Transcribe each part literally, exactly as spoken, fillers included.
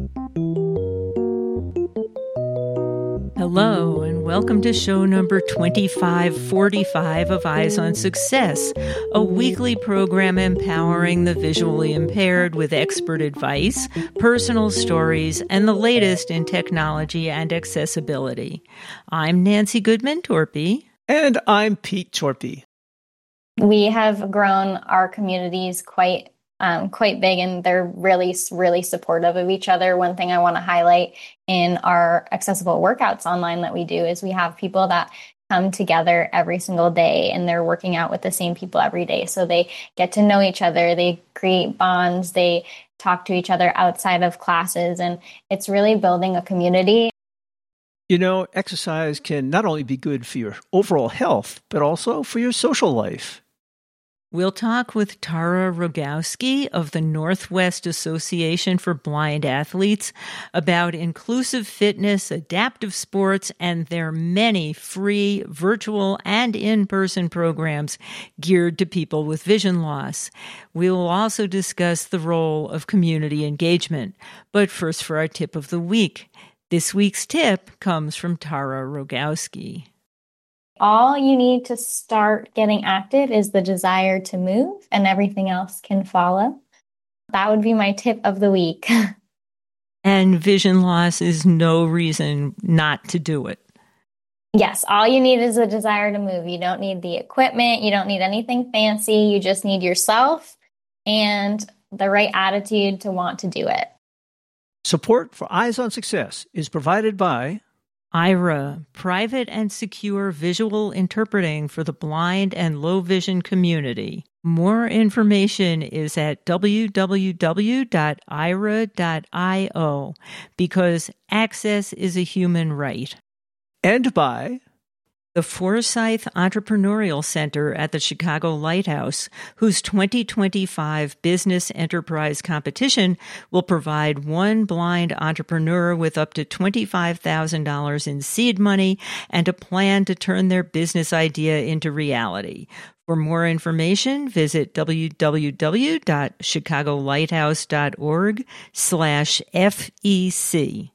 Hello, and welcome to show number twenty-five forty-five of Eyes on Success, a weekly program empowering the visually impaired with expert advice, personal stories, and the latest in technology and accessibility. I'm Nancy Goodman-Torpy. And I'm Pete Torpy. We have grown our communities quite Um, quite big, and they're really, really supportive of each other. One thing I want to highlight in our accessible workouts online that we do is we have people that come together every single day, and they're working out with the same people every day. So they get to know each other, they create bonds, they talk to each other outside of classes, and it's really building a community. You know, exercise can not only be good for your overall health, but also for your social life. We'll talk with Tara Rogowski of the Northwest Association for Blind Athletes about inclusive fitness, adaptive sports, and their many free virtual and in-person programs geared to people with vision loss. We will also discuss the role of community engagement. But first, for our tip of the week. This week's tip comes from Tara Rogowski. All you need to start getting active is the desire to move, and everything else can follow. That would be my tip of the week. And vision loss is no reason not to do it. Yes, all you need is a desire to move. You don't need the equipment. You don't need anything fancy. You just need yourself and the right attitude to want to do it. Support for Eyes on Success is provided by Aira, private and secure visual interpreting for the blind and low vision community. More information is at w w w dot aira dot i o because access is a human right. And by the Forsyth Entrepreneurial Center at the Chicago Lighthouse, whose twenty twenty-five Business Enterprise Competition will provide one blind entrepreneur with up to twenty-five thousand dollars in seed money and a plan to turn their business idea into reality. For more information, visit w w w dot chicago lighthouse dot org slash F E C.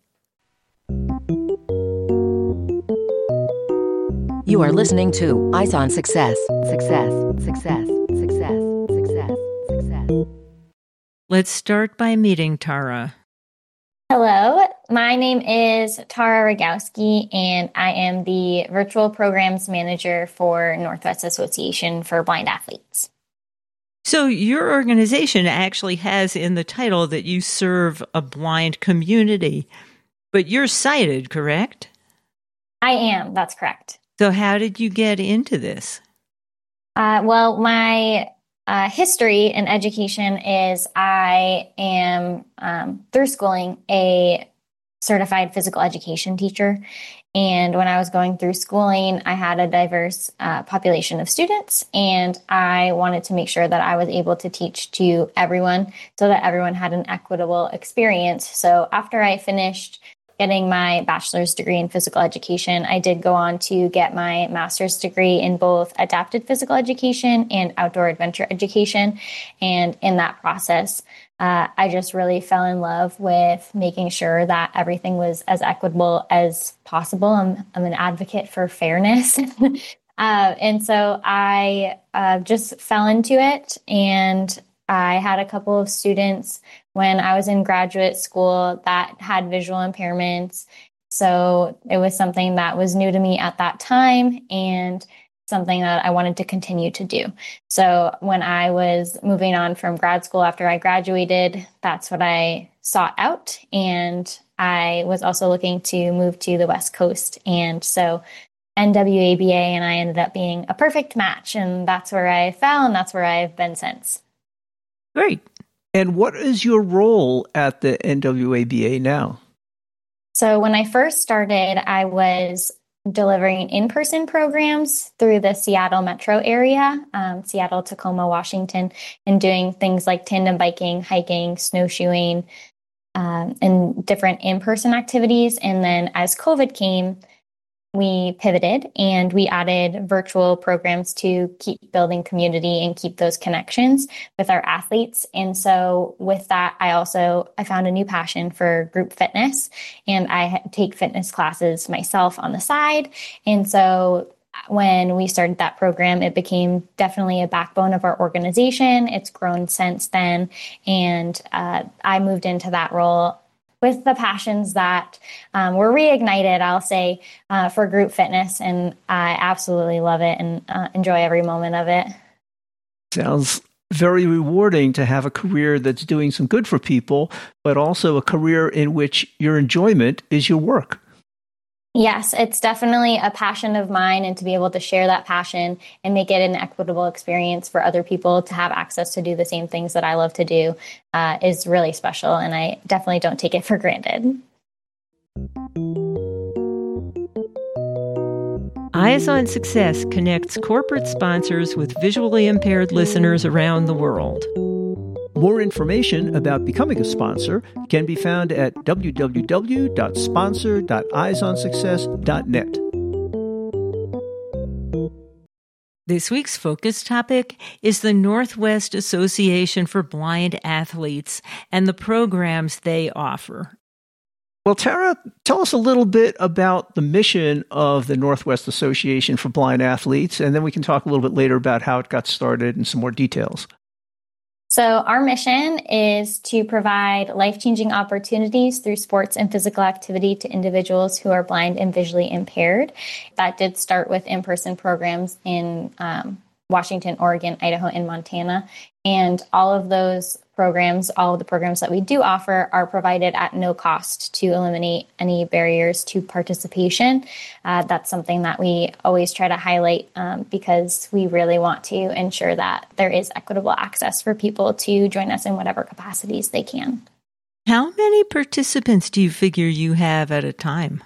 You are listening to Eyes on Success. Success, success, success, success, success. Let's start by meeting Tara. Hello, my name is Tara Rogowski, and I am the Virtual Programs Manager for Northwest Association for Blind Athletes. So your organization actually has in the title that you serve a blind community, but you're sighted, correct? I am, that's correct. So how did you get into this? Uh, well, my uh, history in education is I am, um, through schooling, a certified physical education teacher. And when I was going through schooling, I had a diverse uh, population of students, and I wanted to make sure that I was able to teach to everyone so that everyone had an equitable experience. So after I finished getting my bachelor's degree in physical education, I did go on to get my master's degree in both adapted physical education and outdoor adventure education. And in that process, uh, I just really fell in love with making sure that everything was as equitable as possible. I'm, I'm an advocate for fairness. uh, and so I uh, just fell into it, and I had a couple of students when I was in graduate school that had visual impairments. So it was something that was new to me at that time and something that I wanted to continue to do. So when I was moving on from grad school after I graduated, that's what I sought out. And I was also looking to move to the West Coast. And so N W A B A and I ended up being a perfect match. And that's where I fell, and that's where I've been since. Great. And what is your role at the N W A B A now? So when I first started, I was delivering in-person programs through the Seattle metro area, um, Seattle, Tacoma, Washington, and doing things like tandem biking, hiking, snowshoeing, um, and different in-person activities. And then as COVID came, we pivoted and we added virtual programs to keep building community and keep those connections with our athletes. And so with that, I also, I found a new passion for group fitness, and I take fitness classes myself on the side. And so when we started that program, it became definitely a backbone of our organization. It's grown since then. And uh, I moved into that role with the passions that um, were reignited, I'll say, uh, for group fitness. And I absolutely love it and uh, enjoy every moment of it. Sounds very rewarding to have a career that's doing some good for people, but also a career in which your enjoyment is your work. Yes, it's definitely a passion of mine, and to be able to share that passion and make it an equitable experience for other people to have access to do the same things that I love to do uh, is really special, and I definitely don't take it for granted. Eyes on Success connects corporate sponsors with visually impaired listeners around the world. More information about becoming a sponsor can be found at w w w dot sponsor dot eyes on success dot net. This week's focus topic is the Northwest Association for Blind Athletes and the programs they offer. Well, Tara, tell us a little bit about the mission of the Northwest Association for Blind Athletes, and then we can talk a little bit later about how it got started and some more details. So our mission is to provide life-changing opportunities through sports and physical activity to individuals who are blind and visually impaired. That did start with in-person programs in um, Washington, Oregon, Idaho, and Montana. And all of those programs, all of the programs that we do offer are provided at no cost to eliminate any barriers to participation. Uh, that's something that we always try to highlight um, because we really want to ensure that there is equitable access for people to join us in whatever capacities they can. How many participants do you figure you have at a time?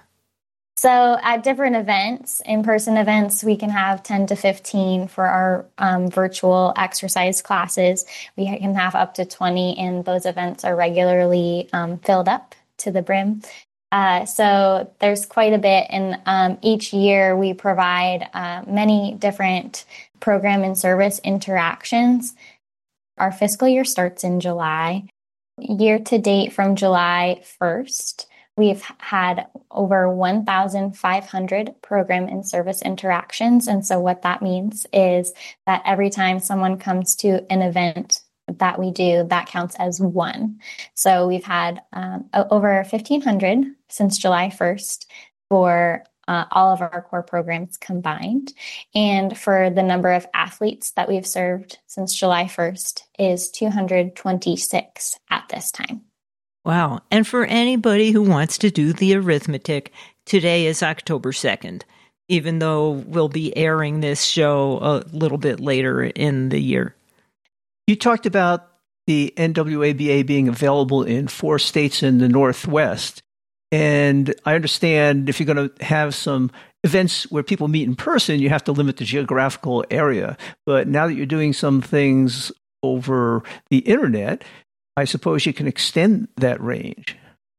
So at different events, in-person events, we can have ten to fifteen. For our um, virtual exercise classes, we can have up to twenty, and those events are regularly um, filled up to the brim. Uh, so there's quite a bit, and um, each year we provide uh, many different program and service interactions. Our fiscal year starts in July. Year to date from July first, we've had over one thousand five hundred program and service interactions. And so what that means is that every time someone comes to an event that we do, that counts as one. So we've had um, over fifteen hundred since July first for uh, all of our core programs combined. And for the number of athletes that we've served since July first is two hundred twenty-six at this time. Wow. And for anybody who wants to do the arithmetic, today is October second, even though we'll be airing this show a little bit later in the year. You talked about the N W A B A being available in four states in the Northwest. And I understand if you're going to have some events where people meet in person, you have to limit the geographical area. But now that you're doing some things over the internet, I suppose you can extend that range.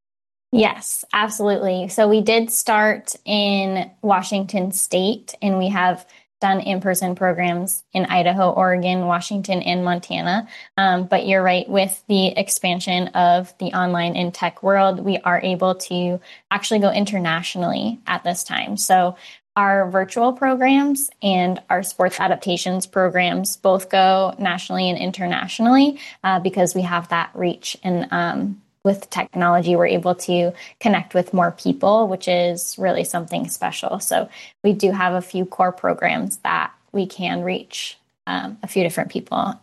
Yes, absolutely. So we did start in Washington State, and we have done in-person programs in Idaho, Oregon, Washington, and Montana. Um, but you're right, with the expansion of the online and tech world, we are able to actually go internationally at this time. So our virtual programs and our sports adaptations programs both go nationally and internationally uh, because we have that reach. And um, with technology, we're able to connect with more people, which is really something special. So we do have a few core programs that we can reach um, a few different people.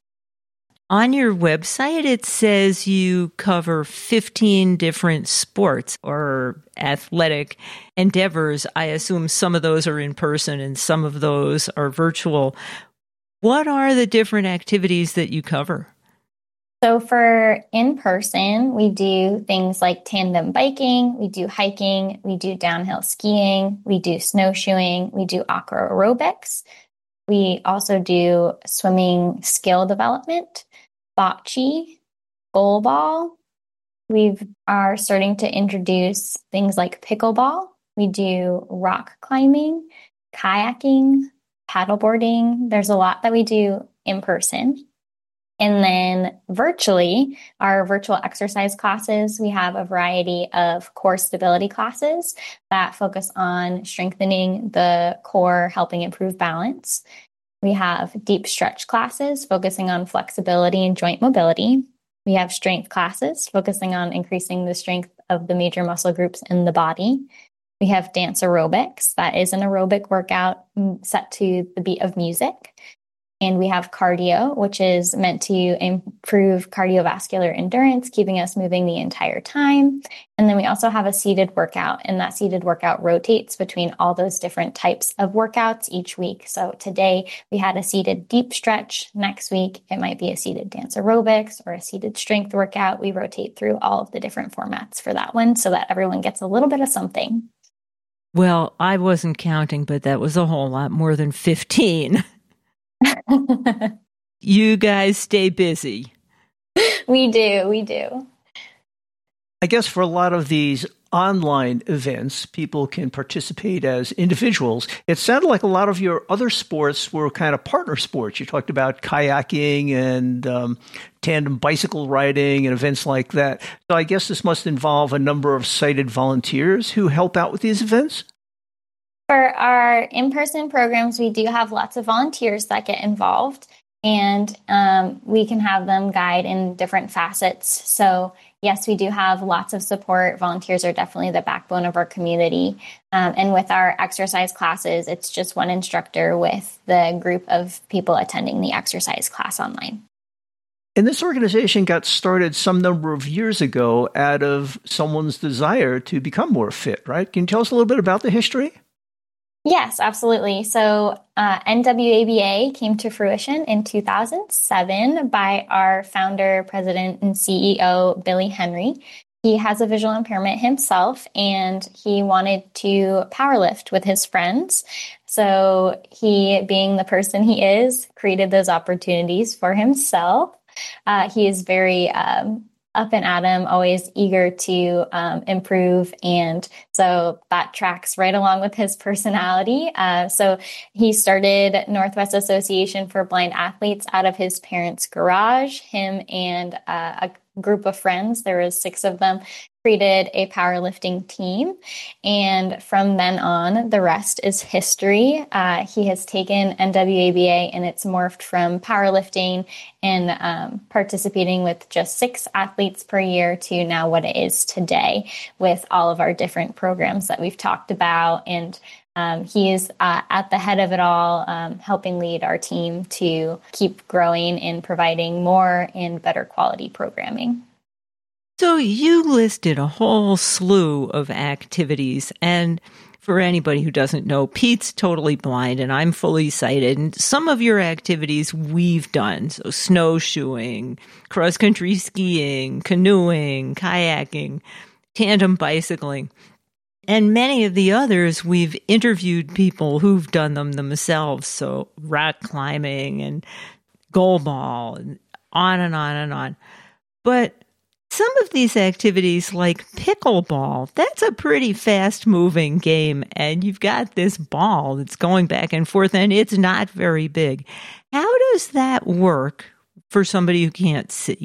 On your website, it says you cover fifteen different sports or athletic endeavors. I assume some of those are in person and some of those are virtual. What are the different activities that you cover? So for in-person, we do things like tandem biking, we do hiking, we do downhill skiing, we do snowshoeing, we do aqua aerobics. We also do swimming skill development, bocce, goalball. We are starting to introduce things like pickleball We do rock climbing, kayaking, paddleboarding. There's a lot that we do in person. And then virtually, our virtual exercise classes, we have a variety of core stability classes that focus on strengthening the core, helping improve balance. We have deep stretch classes focusing on flexibility and joint mobility. We have strength classes focusing on increasing the strength of the major muscle groups in the body. We have dance aerobics. That is an aerobic workout set to the beat of music. And we have cardio, which is meant to improve cardiovascular endurance, keeping us moving the entire time. And then we also have a seated workout, and that seated workout rotates between all those different types of workouts each week. So today we had a seated deep stretch. Next week, it might be a seated dance aerobics or a seated strength workout. We rotate through all of the different formats for that one so that everyone gets a little bit of something. Well, I wasn't counting, but that was a whole lot more than fifteen. You guys stay busy. We do, we do. I guess for a lot of these online events, people can participate as individuals. It sounded like a lot of your other sports were kind of partner sports. You talked about kayaking and um, tandem bicycle riding and events like that. So I guess this must involve a number of sighted volunteers who help out with these events? For our in-person programs, we do have lots of volunteers that get involved, and um, we can have them guide in different facets. So yes, we do have lots of support. Volunteers are definitely the backbone of our community. Um, and with our exercise classes, it's just one instructor with the group of people attending the exercise class online. And this organization got started some number of years ago out of someone's desire to become more fit, right? Can you tell us a little bit about the history? Yes, absolutely. So uh, N W A B A came to fruition in two thousand seven by our founder, president, and C E O, Billy Henry. He has a visual impairment himself, and he wanted to powerlift with his friends. So he, being the person he is, created those opportunities for himself. Uh, he is very um, up and at 'em, always eager to um, improve. And so that tracks right along with his personality. Uh, so he started Northwest Association for Blind Athletes out of his parents' garage. Him and uh, a group of friends, there was six of them, created a powerlifting team. And from then on, the rest is history. Uh, he has taken N W A B A and it's morphed from powerlifting and um, participating with just six athletes per year to now what it is today with all of our different programs that we've talked about. And um, he is uh, at the head of it all, um, helping lead our team to keep growing and providing more and better quality programming. So you listed a whole slew of activities, and for anybody who doesn't know, Pete's totally blind and I'm fully sighted, and some of your activities we've done, so snowshoeing, cross-country skiing, canoeing, kayaking, tandem bicycling, and many of the others we've interviewed people who've done them themselves, so rock climbing and goalball, and on and on and on. But some of these activities, like pickleball, that's a pretty fast-moving game, and you've got this ball that's going back and forth, and it's not very big. How does that work for somebody who can't see?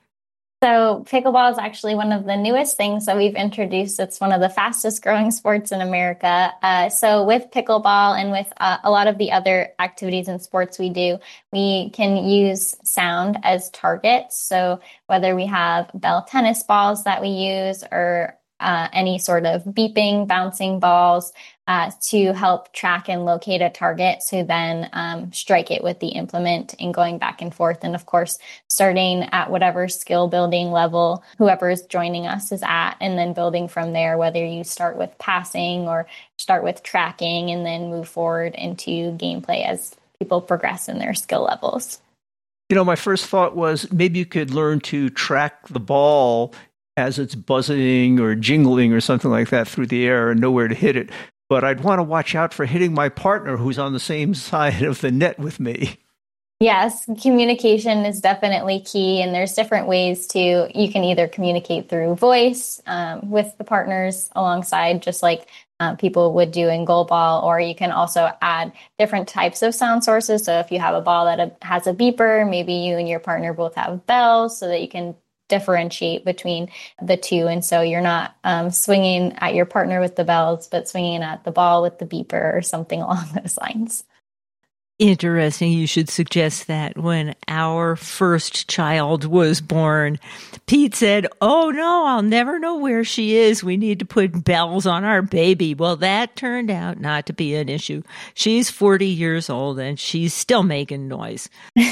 So pickleball is actually one of the newest things that we've introduced. It's one of the fastest growing sports in America. Uh, so with pickleball and with uh, a lot of the other activities and sports we do, we can use sound as targets. So whether we have bell tennis balls that we use or uh, any sort of beeping, bouncing balls uh, to help track and locate a target. So then um, strike it with the implement and going back and forth. And of course, starting at whatever skill building level whoever is joining us is at, and then building from there, whether you start with passing or start with tracking and then move forward into gameplay as people progress in their skill levels. You know, my first thought was maybe you could learn to track the ball as it's buzzing or jingling or something like that through the air and know where to hit it. But I'd want to watch out for hitting my partner who's on the same side of the net with me. Yes, communication is definitely key, and there's different ways to, you can either communicate through voice um, with the partners alongside, just like uh, people would do in goalball, or you can also add different types of sound sources. So if you have a ball that has a beeper, maybe you and your partner both have bells so that you can differentiate between the two. And so you're not um, swinging at your partner with the bells, but swinging at the ball with the beeper or something along those lines. Interesting. You should suggest that. When our first child was born, Pete said, "Oh no, I'll never know where she is. We need to put bells on our baby." Well, that turned out not to be an issue. She's forty years old and she's still making noise.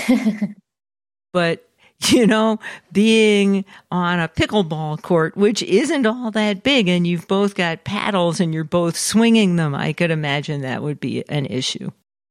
But, you know, being on a pickleball court, which isn't all that big, and you've both got paddles and you're both swinging them, I could imagine that would be an issue.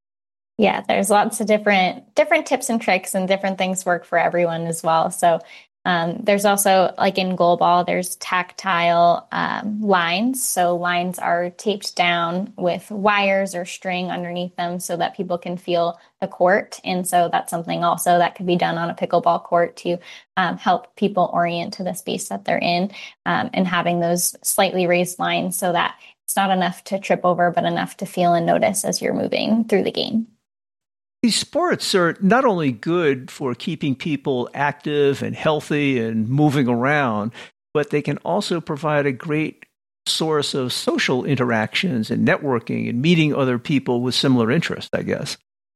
Yeah, there's lots of different different tips and tricks, and different things work for everyone as well. So um, there's also, like in goalball, there's tactile um, lines. So lines are taped down with wires or string underneath them so that people can feel the court. And so that's something also that could be done on a pickleball court to um, help people orient to the space that they're in, um, and having those slightly raised lines so that it's not enough to trip over, but enough to feel and notice as you're moving through the game. These sports are not only good for keeping people active and healthy and moving around, but they can also provide a great source of social interactions and networking and meeting other people with similar interests, I guess.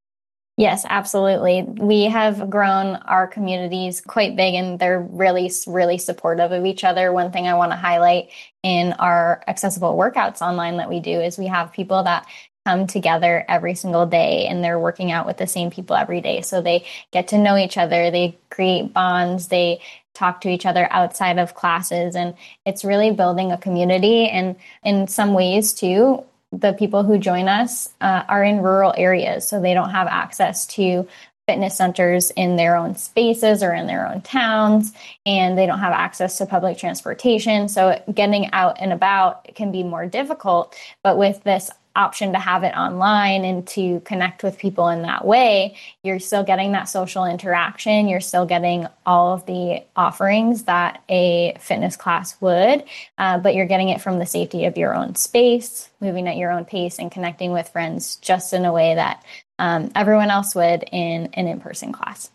Yes, absolutely. We have grown our communities quite big, and they're really, really supportive of each other. One thing I want to highlight in our accessible workouts online that we do is we have people that come together every single day, and they're working out with the same people every day. So they get to know each other, they create bonds, they talk to each other outside of classes, and it's really building a community. And in some ways too, the people who join us uh, are in rural areas, so they don't have access to fitness centers in their own spaces or in their own towns, and they don't have access to public transportation. So getting out and about can be more difficult. But with this option to have it online and to connect with people in that way, you're still getting that social interaction. You're still getting all of the offerings that a fitness class would, uh, but you're getting it from the safety of your own space, moving at your own pace, and connecting with friends just in a way that um, everyone else would in an in-person class.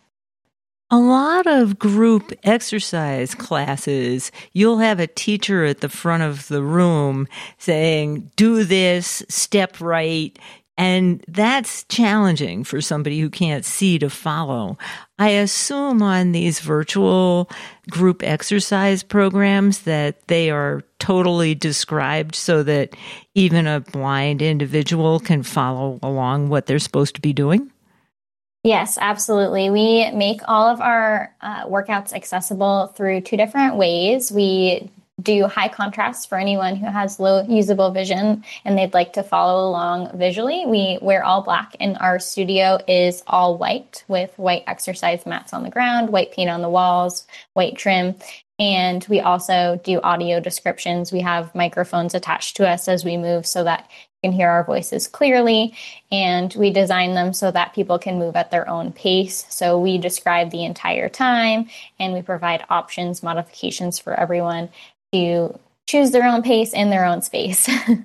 A lot of group exercise classes, you'll have a teacher at the front of the room saying, do this, step right. And that's challenging for somebody who can't see to follow. I assume on these virtual group exercise programs that they are totally described so that even a blind individual can follow along what they're supposed to be doing. Yes, absolutely. We make all of our uh, workouts accessible through two different ways. We do high contrast for anyone who has low usable vision and they'd like to follow along visually. We wear all black, and our studio is all white with white exercise mats on the ground, white paint on the walls, white trim. And we also do audio descriptions. We have microphones attached to us as we move so that you can hear our voices clearly. And we design them so that people can move at their own pace. So we describe the entire time, and we provide options, modifications for everyone to choose their own pace in their own space.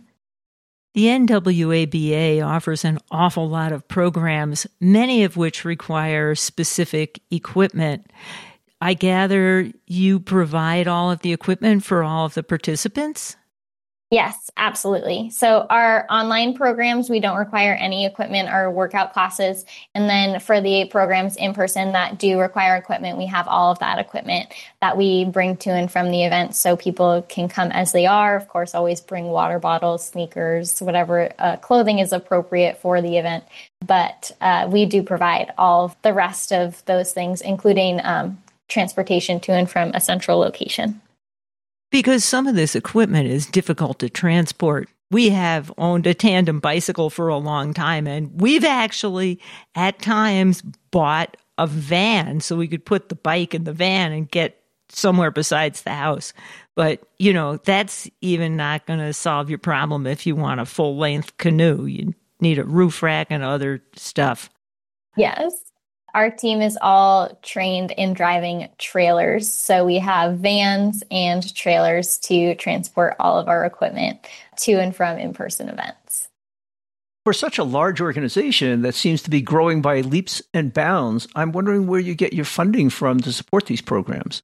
The N W A B A offers an awful lot of programs, many of which require specific equipment. I gather you provide all of the equipment for all of the participants? Yes, absolutely. So our online programs, we don't require any equipment or workout classes. And then for the programs in person that do require equipment, we have all of that equipment that we bring to and from the event so people can come as they are. Of course, always bring water bottles, sneakers, whatever uh, clothing is appropriate for the event. But uh, we do provide all of the rest of those things, including um, transportation to and from a central location. Because some of this equipment is difficult to transport. We have owned a tandem bicycle for a long time, and we've actually at times bought a van so we could put the bike in the van and get somewhere besides the house. But, you know, that's even not going to solve your problem if you want a full-length canoe. You need a roof rack and other stuff. Yes. our team is all trained in driving trailers. So we have vans and trailers to transport all of our equipment to and from in-person events. For such a large organization that seems to be growing by leaps and bounds, I'm wondering where you get your funding from to support these programs.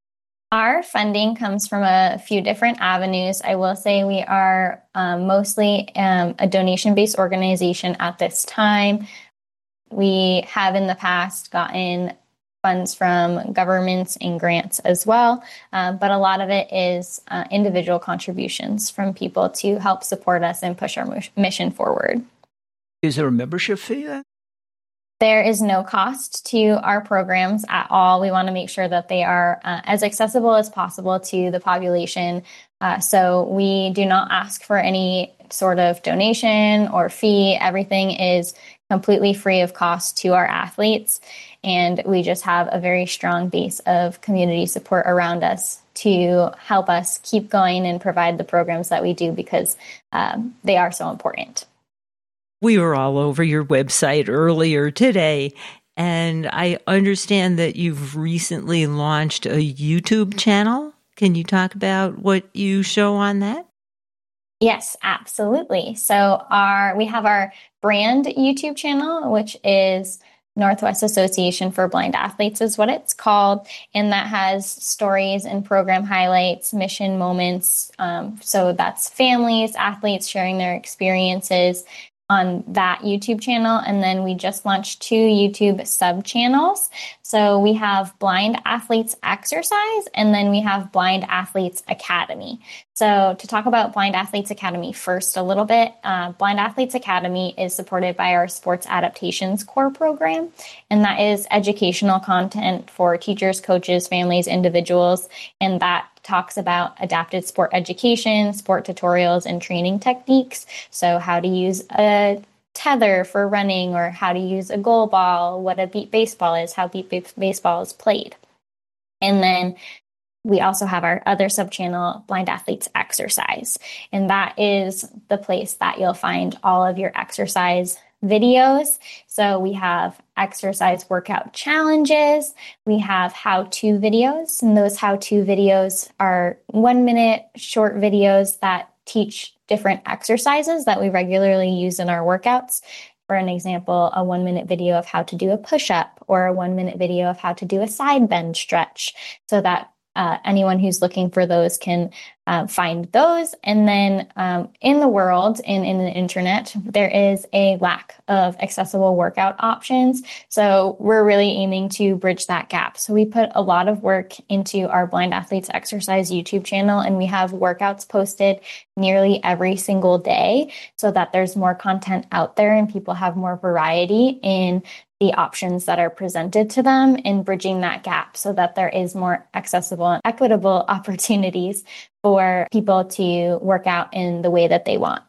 Our funding comes from a few different avenues. I will say we are um, mostly um, a donation-based organization at this time. We have in the past gotten funds from governments and grants as well, uh, but a lot of it is uh, individual contributions from people to help support us and push our mission forward. Is there a membership fee then? There is no cost to our programs at all. We want to make sure that they are uh, as accessible as possible to the population. Uh, so we do not ask for any sort of donation or fee. Everything is completely free of cost to our athletes. And we just have a very strong base of community support around us to help us keep going and provide the programs that we do because um, they are so important. We were all over your website earlier today, and I understand that you've recently launched a YouTube channel. Can you talk about what you show on that? Yes, absolutely. So our we have our brand YouTube channel, which is Northwest Association for Blind Athletes is what it's called. And that has stories and program highlights, mission moments. Um, so that's families, athletes sharing their experiences on that YouTube channel. And then we just launched two YouTube sub channels. So we have Blind Athletes Exercise, and then we have Blind Athletes Academy. So to talk about Blind Athletes Academy first a little bit, uh, Blind Athletes Academy is supported by our Sports Adaptations Core program, and that is educational content for teachers, coaches, families, individuals, and that talks about adapted sport education, sport tutorials, and training techniques. So how to use a tether for running, or how to use a goal ball, what a beat baseball is, how beat baseball is played. And then we also have our other sub-channel, Blind Athletes Exercise. And that is the place that you'll find all of your exercise videos. So we have exercise workout challenges. We have how-to videos. And those how-to videos are one-minute short videos that teach different exercises that we regularly use in our workouts. For an example, a one-minute video of how to do a push-up, or a one-minute video of how to do a side bend stretch, so that Uh, anyone who's looking for those can uh, find those. And then um, in the world and in the internet, there is a lack of accessible workout options. So we're really aiming to bridge that gap. So we put a lot of work into our Blind Athletes Exercise YouTube channel, and we have workouts posted nearly every single day so that there's more content out there and people have more variety in the options that are presented to them, and bridging that gap so that there is more accessible and equitable opportunities for people to work out in the way that they want.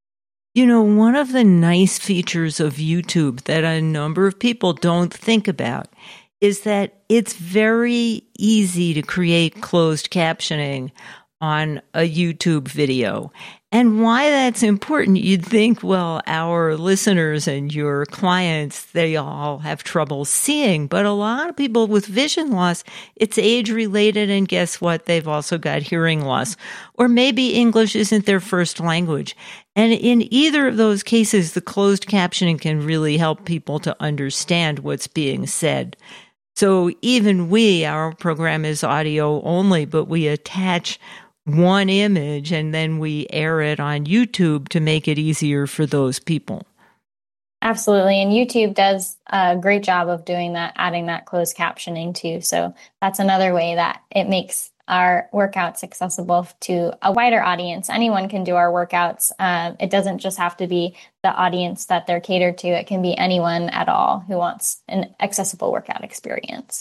You know, one of the nice features of YouTube that a number of people don't think about is that it's very easy to create closed captioning on a YouTube video. And why that's important, you'd think, well, our listeners and your clients, they all have trouble seeing. But a lot of people with vision loss, it's age-related, and guess what? They've also got hearing loss. Or maybe English isn't their first language. And in either of those cases, the closed captioning can really help people to understand what's being said. So even we, our program is audio only, but we attach one image and then we air it on YouTube to make it easier for those people. Absolutely. And YouTube does a great job of doing that, adding that closed captioning too. So that's another way that it makes our workouts accessible to a wider audience. Anyone can do our workouts. Uh, it doesn't just have to be the audience that they're catered to. It can be anyone at all who wants an accessible workout experience.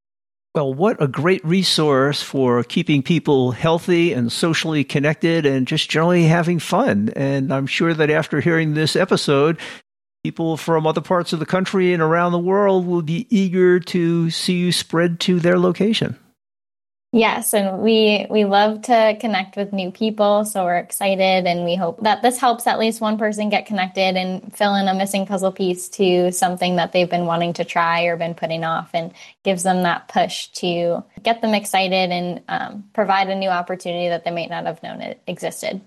Well, what a great resource for keeping people healthy and socially connected and just generally having fun. And I'm sure that after hearing this episode, people from other parts of the country and around the world will be eager to see you spread to their location. Yes, and we we love to connect with new people, so we're excited, and we hope that this helps at least one person get connected and fill in a missing puzzle piece to something that they've been wanting to try or been putting off, and gives them that push to get them excited and um, provide a new opportunity that they might not have known it existed.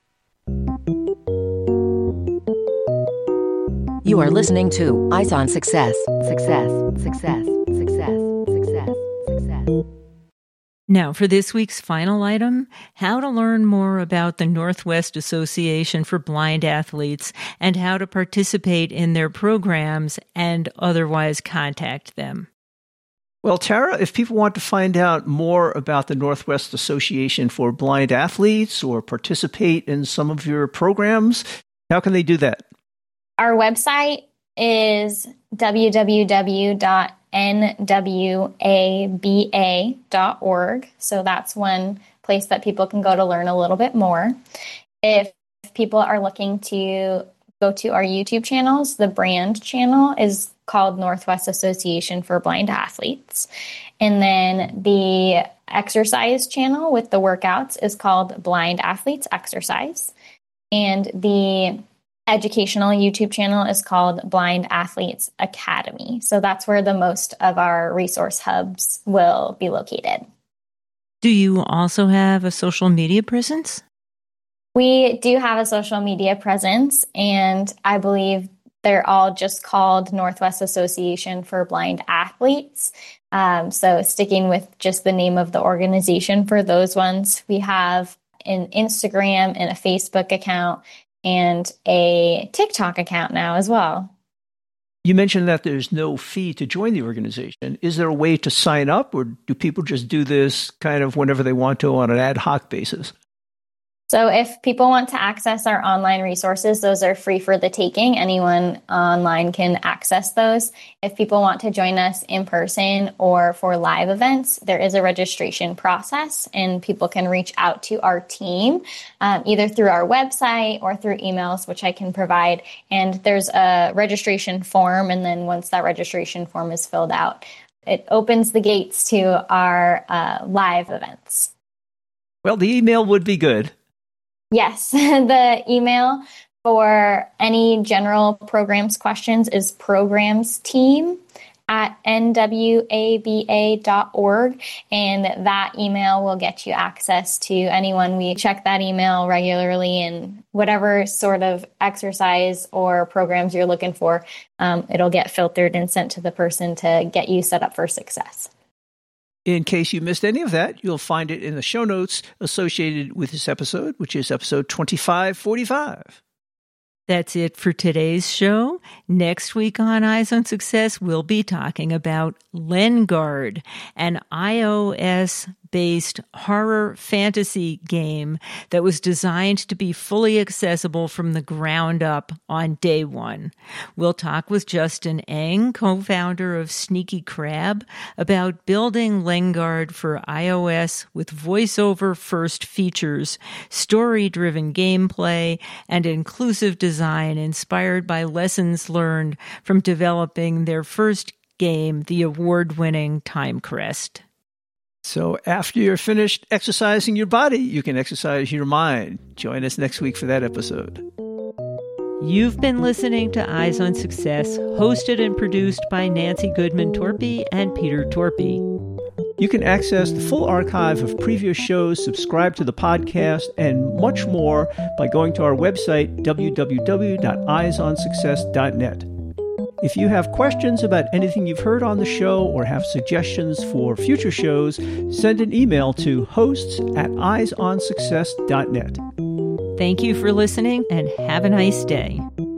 You are listening to Eyes on Success. Success, success, success, success, success. Now, for this week's final item, how to learn more about the Northwest Association for Blind Athletes and how to participate in their programs and otherwise contact them. Well, Tara, if people want to find out more about the Northwest Association for Blind Athletes or participate in some of your programs, how can they do that? Our website is w w w dot n w a b a dot org. So that's one place that people can go to learn a little bit more. If people are looking to go to our YouTube channels, the brand channel is called Northwest Association for Blind Athletes. And then the exercise channel with the workouts is called Blind Athletes Exercise. And the educational YouTube channel is called Blind Athletes Academy. So that's where the most of our resource hubs will be located. Do you also have a social media presence? We do have a social media presence, and I believe they're all just called Northwest Association for Blind Athletes. Um, so sticking with just the name of the organization for those ones, we have an Instagram and a Facebook account and a TikTok account now as well. You mentioned that there's no fee to join the organization. Is there a way to sign up, or do people just do this kind of whenever they want to on an ad hoc basis? So if people want to access our online resources, those are free for the taking. Anyone online can access those. If people want to join us in person or for live events, there is a registration process, and people can reach out to our team um, either through our website or through emails, which I can provide. And there's a registration form, and then once that registration form is filled out, it opens the gates to our uh, live events. Well, the email would be good. Yes, the email for any general programs questions is programsteam at n w a b a dot org, and that email will get you access to anyone. We check that email regularly, and whatever sort of exercise or programs you're looking for, um, it'll get filtered and sent to the person to get you set up for success. In case you missed any of that, you'll find it in the show notes associated with this episode, which is episode twenty-five forty-five. That's it for today's show. Next week on Eyes on Success, we'll be talking about Lenguard, an iOS-based horror fantasy game that was designed to be fully accessible from the ground up on day one. We'll talk with Justin Eng, co-founder of Sneaky Crab, about building Lenguard for iOS with voiceover-first features, story-driven gameplay, and inclusive design Design inspired by lessons learned from developing their first game, the award-winning Time Crest. So after you're finished exercising your body, you can exercise your mind. Join us next week for that episode. You've been listening to Eyes on Success, hosted and produced by Nancy Goodman Torpy and Peter Torpy. You can access the full archive of previous shows, subscribe to the podcast, and much more by going to our website, w w w dot eyes on success dot net. If you have questions about anything you've heard on the show or have suggestions for future shows, send an email to hosts at eyes on success dot net. Thank you for listening, and have a nice day.